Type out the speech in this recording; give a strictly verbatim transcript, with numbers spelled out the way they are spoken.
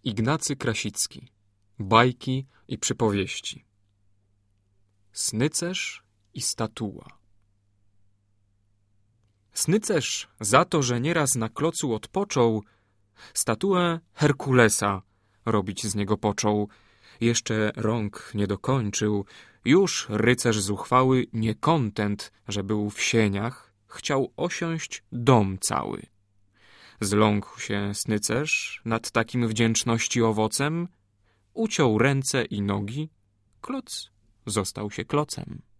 Ignacy Krasicki. Bajki i przypowieści. Snycerz i statua. Snycerz za to, że nieraz na klocu odpoczął, statuę Herkulesa robić z niego począł. Jeszcze rąk nie dokończył, już rycerz zuchwały, niekontent, że był w sieniach, chciał osiąść dom cały. Zląkł się snycerz nad takim wdzięczności owocem, uciął ręce i nogi, kloc został się klocem.